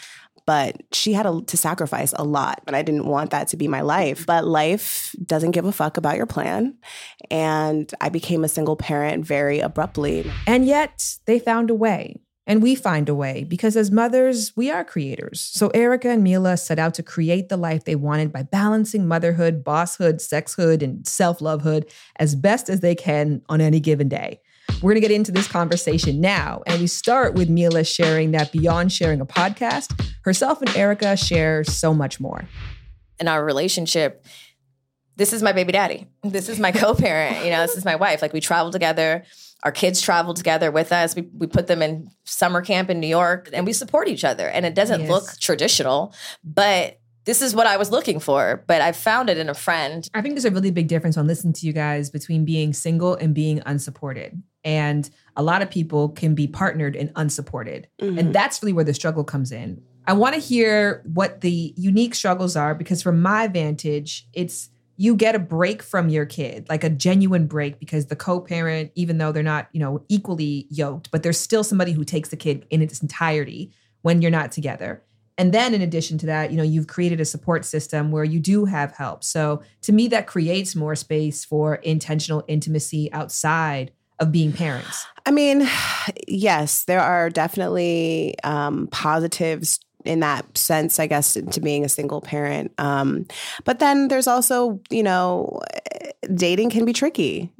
but she had to sacrifice a lot. And I didn't want that to be my life. But life doesn't give a fuck about your plan. And I became a single parent very abruptly. And yet they found a way. And we find a way because as mothers, we are creators. So Erica and Mila set out to create the life they wanted by balancing motherhood, bosshood, sexhood, and self-lovehood as best as they can on any given day. We're going to get into this conversation now. And we start with Mila sharing that beyond sharing a podcast, herself and Erica share so much more. In our relationship, this is my baby daddy. This is my co-parent. This is my wife. Like, we travel together. Our kids travel together with us. We put them in summer camp in New York, and we support each other. And it doesn't look traditional, but this is what I was looking for. But I found it in a friend. I think there's a really big difference on listening to you guys between being single and being unsupported. And a lot of people can be partnered and unsupported. Mm-hmm. And that's really where the struggle comes in. I want to hear what the unique struggles are, because from my vantage, it's you get a break from your kid, like a genuine break, because the co-parent, even though they're not, equally yoked, but there's still somebody who takes the kid in its entirety when you're not together. And then in addition to that, you've created a support system where you do have help. So to me, that creates more space for intentional intimacy outside of being parents. I mean, yes, there are definitely positives in that sense, I guess, to being a single parent. But then there's also, dating can be tricky,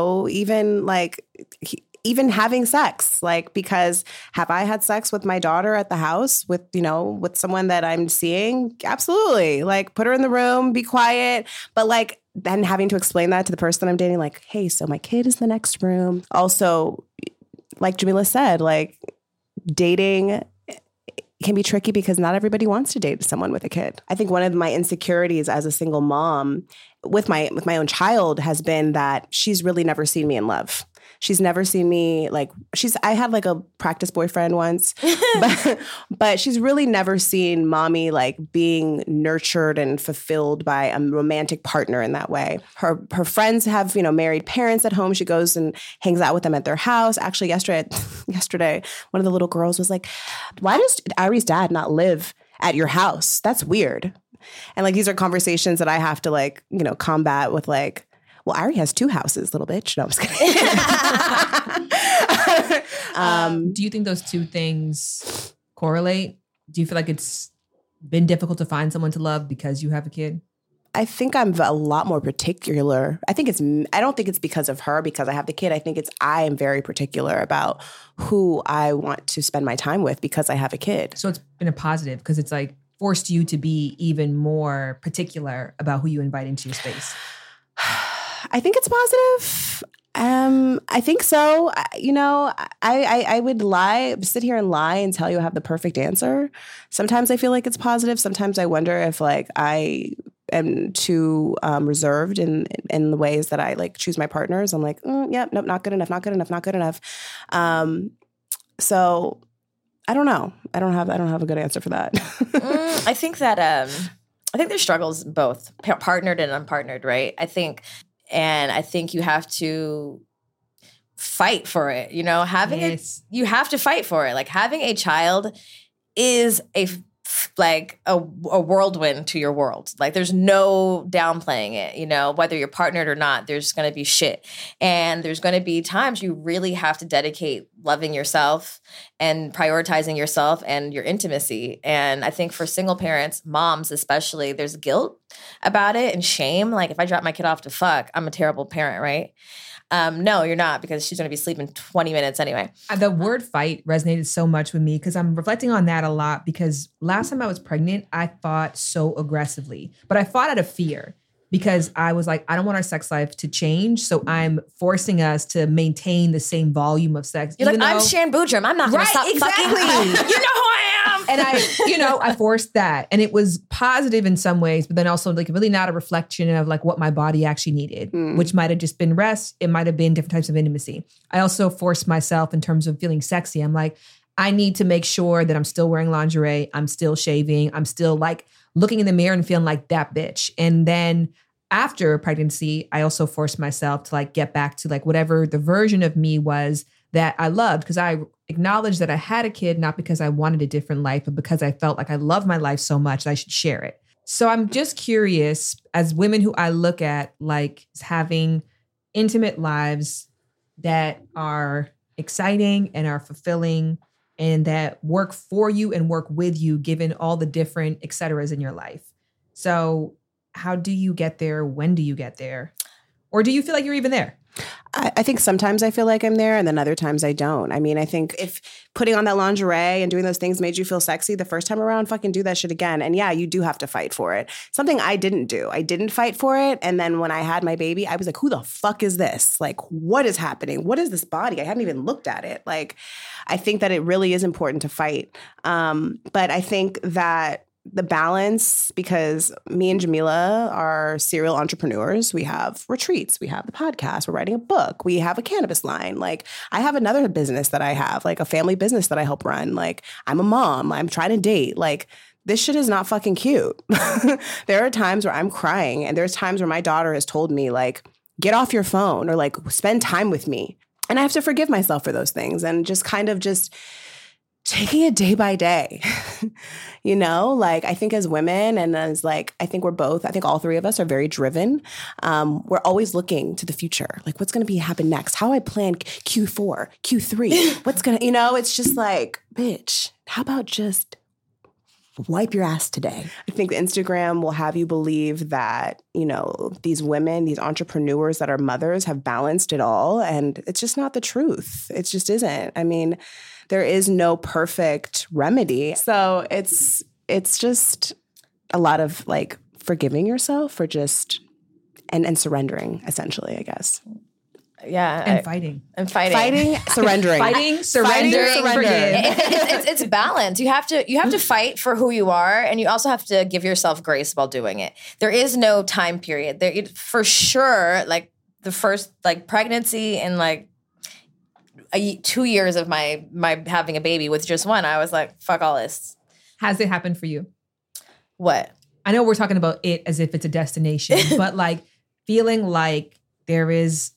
even having sex, because have I had sex with my daughter at the house with someone that I'm seeing? Absolutely. Put her in the room, be quiet. But then having to explain that to the person I'm dating, hey, so my kid is in the next room. Also, like Jamila said, dating can be tricky because not everybody wants to date someone with a kid. I think one of my insecurities as a single mom with my own child has been that she's really never seen me in love. She's never seen me I had a practice boyfriend once, but she's really never seen mommy being nurtured and fulfilled by a romantic partner in that way. Her friends have, married parents at home. She goes and hangs out with them at their house. Actually, yesterday, one of the little girls was like, why does Irie's dad not live at your house? That's weird. And these are conversations that I have to combat with well, Irie has 2 houses, little bitch. No, I'm just kidding. Do you think those two things correlate? Do you feel like it's been difficult to find someone to love because you have a kid? I think I'm a lot more particular. I don't think it's because of her, because I have the kid. I think I am very particular about who I want to spend my time with because I have a kid. So it's been a positive because it's forced you to be even more particular about who you invite into your space. I think it's positive. I think so. I would sit here and lie and tell you I have the perfect answer. Sometimes I feel like it's positive. Sometimes I wonder if I am too reserved in the ways that I choose my partners. I'm nope, not good enough, not good enough, not good enough. So I don't know. I don't have a good answer for that. I think that I think there's struggles both partnered and unpartnered, right? I think you have to fight for it. You have to fight for it. Having a child is a whirlwind to your world. There's no downplaying it, whether you're partnered or not, there's going to be shit. And there's going to be times you really have to dedicate loving yourself and prioritizing yourself and your intimacy. And I think for single parents, moms especially, there's guilt about it and shame. If I drop my kid off to fuck, I'm a terrible parent, right? No, you're not, because she's going to be sleeping 20 minutes anyway. The word fight resonated so much with me because I'm reflecting on that a lot, because last time I was pregnant, I fought so aggressively, but I fought out of fear because I was I don't want our sex life to change. So I'm forcing us to maintain the same volume of sex. You're I'm Sharon Boodram. I'm not going to stop fucking. You know who I am. And I forced that. And it was positive in some ways, but then also really not a reflection of what my body actually needed, which might have just been rest. It might have been different types of intimacy. I also forced myself in terms of feeling sexy. I'm I need to make sure that I'm still wearing lingerie. I'm still shaving. I'm still looking in the mirror and feeling like that bitch. And then after pregnancy, I also forced myself to get back to whatever the version of me was that I loved, because I acknowledge that I had a kid, not because I wanted a different life, but because I felt like I love my life so much that I should share it. So I'm just curious, as women who I look at like having intimate lives that are exciting and are fulfilling and that work for you and work with you, given all the different et ceteras in your life. So how do you get there? When do you get there? Or do you feel like you're even there? I think sometimes I feel like I'm there and then other times I don't. I mean, I think if putting on that lingerie and doing those things made you feel sexy the first time around, fucking do that shit again. And yeah, you do have to fight for it. Something I didn't do. I didn't fight for it. And then when I had my baby, I was like, who the fuck is this? Like, what is happening? What is this body? I haven't even looked at it. Like, I think that it really is important to fight. But I think that the balance, because me and Jamila are serial entrepreneurs. We have retreats. We have the podcast. We're writing a book. We have a cannabis line. Like, I have another business that I have, like a family business that I help run. Like, I'm a mom. I'm trying to date. Like, this shit is not fucking cute. There are times where I'm crying, and there's times where my daughter has told me, like, get off your phone or like spend time with me. And I have to forgive myself for those things and just kind of just taking it day by day, you know, like I think as women and as like, I think all three of us are very driven. We're always looking to the future. Like what's going to happen next? How I plan Q4, Q3, what's going to, you know, it's just like, bitch, how about just wipe your ass today? I think Instagram will have you believe that, you know, these women, these entrepreneurs that are mothers have balanced it all. And it's just not the truth. It just isn't. I mean, there is no perfect remedy. So it's just a lot of like forgiving yourself for just and surrendering, essentially, I guess. Yeah. And fighting. Fighting, surrendering. Fighting, surrendering, forgive. It's balance. You have to fight for who you are, and you also have to give yourself grace while doing it. There is no time period. There for sure, like the first like pregnancy and like 2 years of my having a baby with just one, I was like, fuck all this. Has it happened for you? What? I know we're talking about it as if it's a destination, but like feeling like there is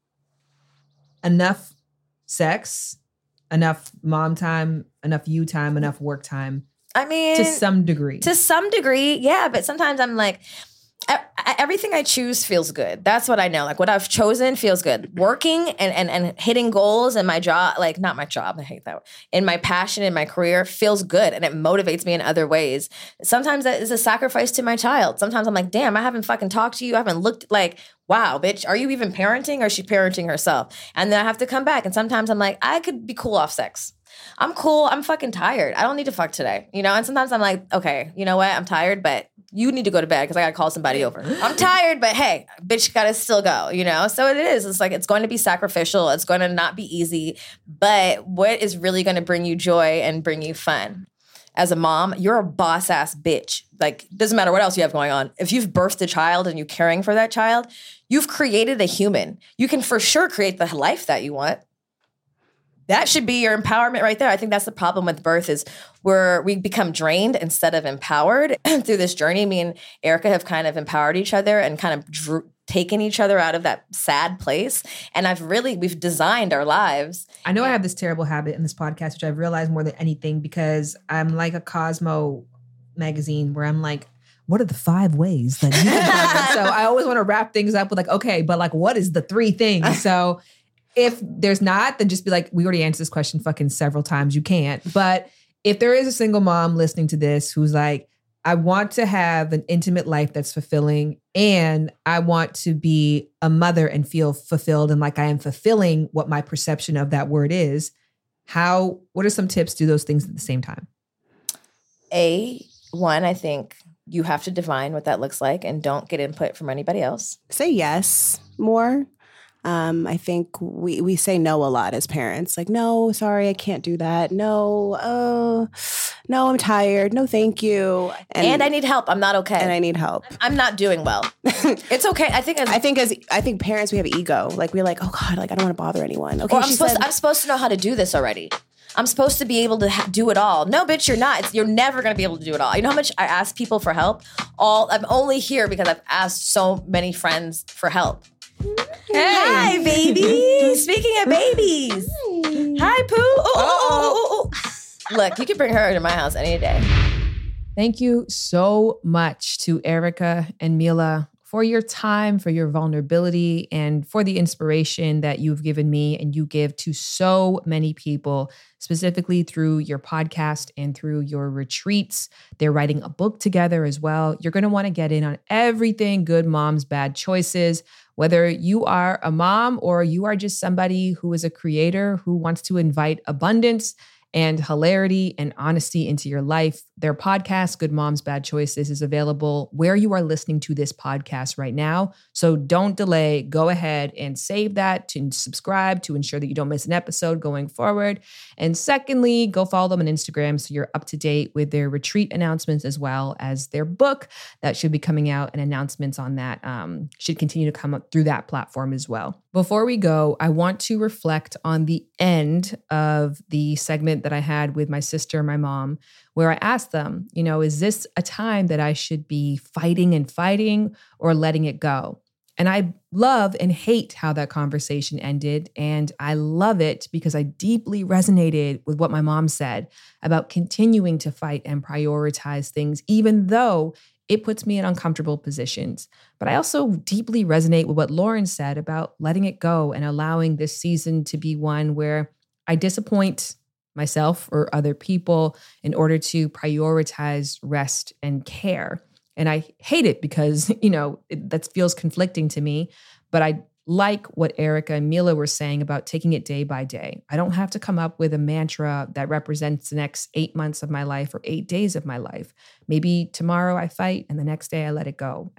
enough sex, enough mom time, enough you time, enough work time. I mean, to some degree. To some degree, yeah. But sometimes I'm like, everything I choose feels good. That's what I know. Like what I've chosen feels good. Working and hitting goals in my job, like not my job, I hate that. In my passion, in my career feels good. And it motivates me in other ways. Sometimes that is a sacrifice to my child. Sometimes I'm like, damn, I haven't fucking talked to you. I haven't looked like, wow, bitch, are you even parenting or is she parenting herself? And then I have to come back. And sometimes I'm like, I could be cool off sex. I'm cool. I'm fucking tired. I don't need to fuck today. You know? And sometimes I'm like, okay, you know what? I'm tired, but you need to go to bed because I got to call somebody over. I'm tired, but hey, bitch, got to still go, you know? So it is. It's like, it's going to be sacrificial. It's going to not be easy. But what is really going to bring you joy and bring you fun? As a mom, you're a boss ass bitch. Like, doesn't matter what else you have going on. If you've birthed a child and you're caring for that child, you've created a human. You can for sure create the life that you want. That should be your empowerment right there. I think that's the problem with birth is we become drained instead of empowered. Through this journey, me and Erica have kind of empowered each other and kind of taken each other out of that sad place. And we've designed our lives. I know I have this terrible habit in this podcast, which I've realized more than anything because I'm like a Cosmo magazine where I'm like, what are the 5 ways that you can So I always want to wrap things up with like, okay, but like, what is the 3 things? So if there's not, then just be like, we already answered this question fucking several times. You can't. But if there is a single mom listening to this who's like, I want to have an intimate life that's fulfilling and I want to be a mother and feel fulfilled and like I am fulfilling what my perception of that word is, what are some tips to do those things at the same time? One, I think you have to define what that looks like and don't get input from anybody else. Say yes more. I think we say no a lot as parents. Like, no, sorry, I can't do that. No, I'm tired. No, thank you. And I need help. I'm not okay. And I need help. I'm not doing well. It's okay. I think parents, we have ego. Like we're like, oh God, like I don't want to bother anyone. Okay, or I'm supposed to know how to do this already. I'm supposed to be able to do it all. No, bitch, you're not. You're never going to be able to do it all. You know how much I ask people for help? I'm only here because I've asked so many friends for help. Hey. Hi, baby. Speaking of babies. Hi, Pooh. Look, you can bring her to my house any day. Thank you so much to Erica and Mila for your time, for your vulnerability, and for the inspiration that you've given me and you give to so many people, specifically through your podcast and through your retreats. They're writing a book together as well. You're going to want to get in on everything Good Moms, Bad Choices. Whether you are a mom or you are just somebody who is a creator who wants to invite abundance and hilarity and honesty into your life, their podcast, Good Moms, Bad Choices, is available where you are listening to this podcast right now. So don't delay. Go ahead and save that to subscribe to ensure that you don't miss an episode going forward. And secondly, go follow them on Instagram so you're up to date with their retreat announcements as well as their book that should be coming out, and announcements on that should continue to come up through that platform as well. Before we go, I want to reflect on the end of the segment that I had with my sister and my mom, where I asked them, is this a time that I should be fighting or letting it go? And I love and hate how that conversation ended. And I love it because I deeply resonated with what my mom said about continuing to fight and prioritize things, even though it puts me in uncomfortable positions. But I also deeply resonate with what Lauren said about letting it go and allowing this season to be one where I disappoint myself or other people in order to prioritize rest and care. And I hate it because, that feels conflicting to me. But I like what Erica and Mila were saying about taking it day by day. I don't have to come up with a mantra that represents the next 8 months of my life or 8 days of my life. Maybe tomorrow I fight and the next day I let it go.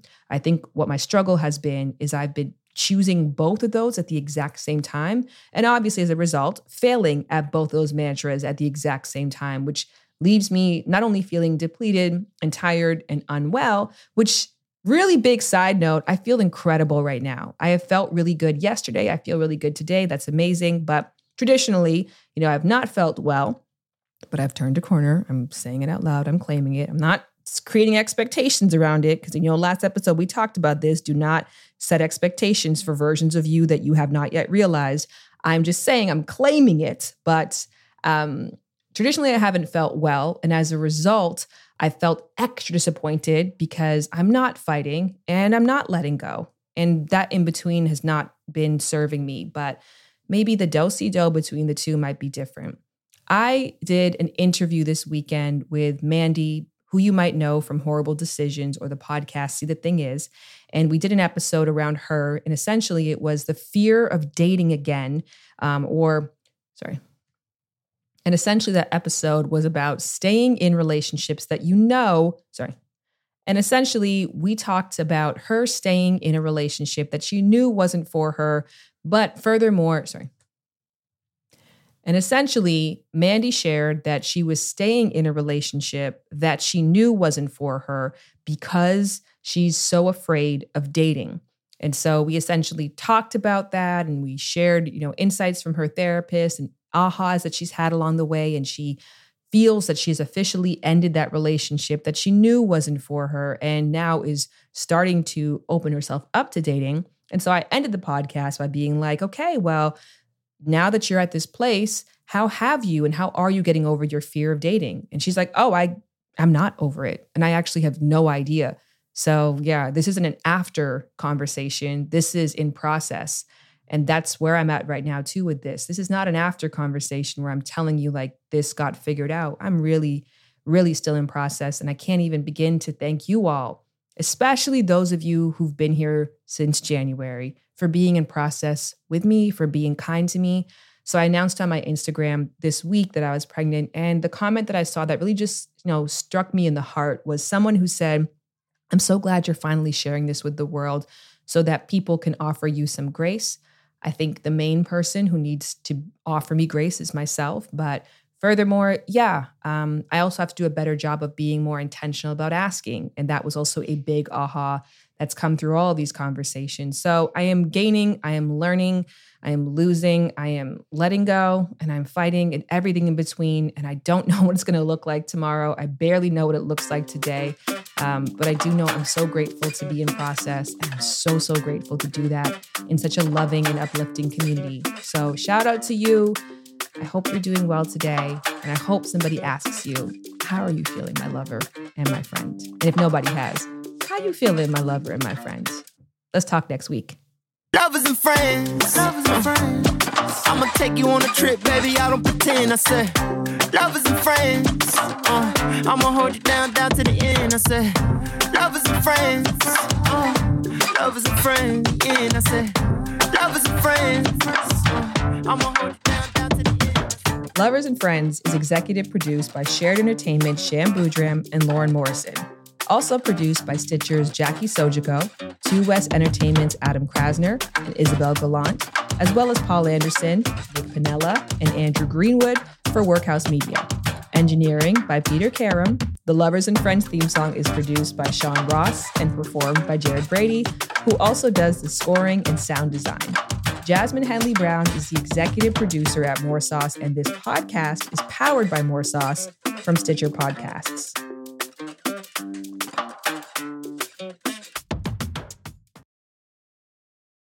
I think what my struggle has been is I've been choosing both of those at the exact same time. And obviously, as a result, failing at both those mantras at the exact same time, which leaves me not only feeling depleted and tired and unwell, which really big side note, I feel incredible right now. I have felt really good yesterday. I feel really good today. That's amazing. But traditionally, I've not felt well, but I've turned a corner. I'm saying it out loud. I'm claiming it. I'm not creating expectations around it because, last episode we talked about this. Do not set expectations for versions of you that you have not yet realized. I'm just saying I'm claiming it, but traditionally I haven't felt well. And as a result, I felt extra disappointed because I'm not fighting and I'm not letting go. And that in between has not been serving me, but maybe the do-si-do between the two might be different. I did an interview this weekend with Mandy, who you might know from Horrible Decisions or the podcast See the Thing Is. And we did an episode around her. And essentially it was the fear of dating again, And essentially that episode was about staying in relationships that And essentially we talked about her staying in a relationship that she knew wasn't for her, but furthermore, And essentially Mandy shared that she was staying in a relationship that she knew wasn't for her because she's so afraid of dating. And so we essentially talked about that and we shared, insights from her therapist and ahas that she's had along the way. And she feels that she's officially ended that relationship that she knew wasn't for her and now is starting to open herself up to dating. And so I ended the podcast by being like, okay, well, now that you're at this place, how have you and how are you getting over your fear of dating? And she's like, oh, I'm not over it. And I actually have no idea. So yeah, this isn't an after conversation. This is in process. And that's where I'm at right now too with this. This is not an after conversation where I'm telling you like this got figured out. I'm really, really still in process. And I can't even begin to thank you all, especially those of you who've been here since January, for being in process with me, for being kind to me. So I announced on my Instagram this week that I was pregnant. And the comment that I saw that really just, struck me in the heart was someone who said, I'm so glad you're finally sharing this with the world so that people can offer you some grace. I think the main person who needs to offer me grace is myself. But furthermore, I also have to do a better job of being more intentional about asking. And that was also a big aha that's come through all of these conversations. So I am gaining, I am learning, I am losing, I am letting go, and I'm fighting and everything in between. And I don't know what it's going to look like tomorrow. I barely know what it looks like today. But I do know I'm so grateful to be in process. And I'm so, so grateful to do that in such a loving and uplifting community. So shout out to you. I hope you're doing well today. And I hope somebody asks you, how are you feeling, my lover and my friend? And if nobody has, how you feeling, my lover and my friend? Let's talk next week. Lovers and friends, I'ma take you on a trip, baby, I don't pretend. I said, lovers and friends, I'ma hold you down to the end. I said, lovers and friends, lovers and friends, yeah. I said, lovers and friends, I'ma hold you down to the end. Lovers and Friends is executive produced by Shared Entertainment, Sham Boudram, and Lauren Morrison. Also produced by Stitcher's Jackie Sojiko, 2 West Entertainment's Adam Krasner and Isabel Gallant, as well as Paul Anderson, Nick Pinella, and Andrew Greenwood for Workhouse Media. Engineering by Peter Karam. The Lovers and Friends theme song is produced by Sean Ross and performed by Jared Brady, who also does the scoring and sound design. Jasmine Henley Brown is the executive producer at More Sauce, and this podcast is powered by More Sauce from Stitcher Podcasts.